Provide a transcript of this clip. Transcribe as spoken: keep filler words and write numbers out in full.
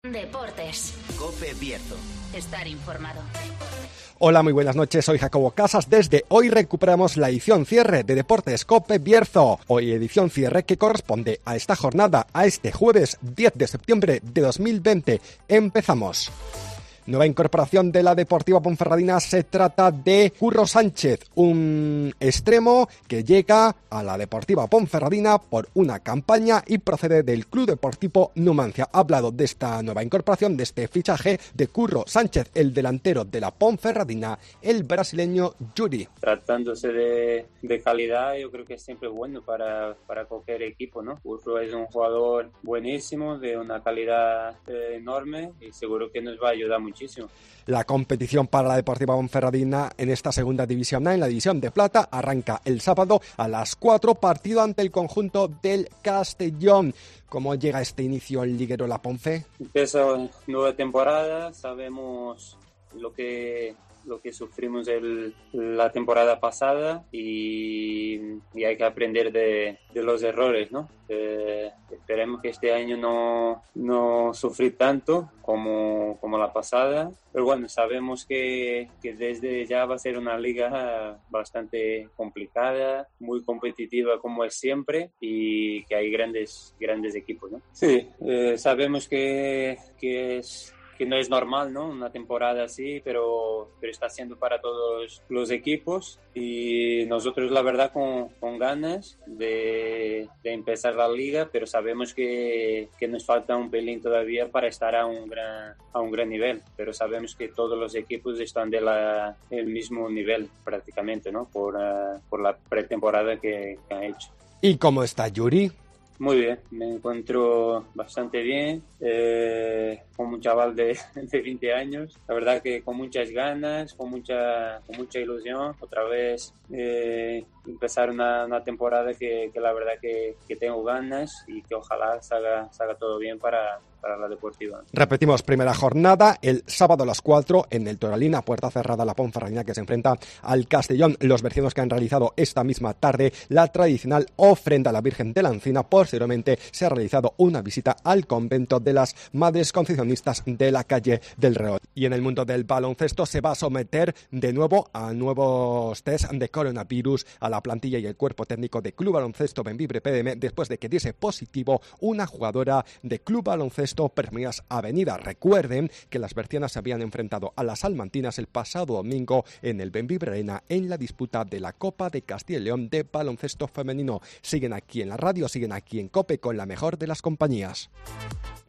Deportes. COPE Bierzo. Estar informado. Hola, muy buenas noches, soy Jacobo Casas. Desde hoy recuperamos la edición cierre de Deportes COPE Bierzo. Hoy edición cierre que corresponde a esta jornada, a este jueves diez de septiembre de dos mil veinte. Empezamos. Nueva incorporación de la Deportiva Ponferradina, se trata de Curro Sánchez, un extremo que llega a la Deportiva Ponferradina por una campaña y procede del Club Deportivo Numancia. Ha hablado de esta nueva incorporación, de este fichaje de Curro Sánchez, el delantero de la Ponferradina, el brasileño Yuri. Tratándose de, de calidad, yo creo que es siempre bueno para, para cualquier equipo, ¿no? Curro es un jugador buenísimo, de una calidad eh, enorme y seguro que nos va a ayudar muchísimo. La competición para la Deportiva Ponferradina en esta segunda división A, en la división de plata, arranca el sábado a las cuatro, partido ante el conjunto del Castellón. ¿Cómo llega este inicio el liguero La Ponfe? Empieza nueva temporada, sabemos lo que... lo que sufrimos el, la temporada pasada y, y hay que aprender de, de los errores, ¿no? Eh, esperemos que este año no, no sufrir tanto como, como la pasada, pero bueno, sabemos que, que desde ya va a ser una liga bastante complicada, muy competitiva como es siempre y que hay grandes, grandes equipos, ¿no? Sí, eh, sabemos que, que es... que no es normal, ¿no? Una temporada así, pero, pero está siendo para todos los equipos y nosotros la verdad con, con ganas de, de empezar la liga, pero sabemos que, que nos falta un pelín todavía para estar a un gran, a un gran nivel, pero sabemos que todos los equipos están del de mismo nivel prácticamente, ¿no? Por, uh, por la pretemporada que, que han hecho. ¿Y cómo está Yuri? Muy bien, me encuentro bastante bien, eh, como un chaval de, de veinte años, la verdad que con muchas ganas, con mucha, con mucha ilusión, otra vez eh, empezar una, una temporada que, que la verdad que, que tengo ganas y que ojalá salga, salga todo bien para, para la Deportiva. Repetimos, primera jornada, el sábado a las cuatro en el Toralina, puerta cerrada, la Ponferradina que se enfrenta al Castellón. Los bercianos que han realizado esta misma tarde la tradicional ofrenda a la Virgen de la Encina. Posteriormente se ha realizado una visita al convento de las Madres Concepcionistas de la calle del Reol. Y en el mundo del baloncesto se va a someter de nuevo a nuevos test de coronavirus a la plantilla y el cuerpo técnico de Club Baloncesto Bembibre P D M después de que diese positivo una jugadora de Club Baloncesto Permías Avenida. Recuerden que las bercianas se habían enfrentado a las salmantinas el pasado domingo en el Bembibre Arena en la disputa de la Copa de Castilla y León de baloncesto femenino. Siguen aquí en la radio, siguen aquí en COPE con la mejor de las compañías.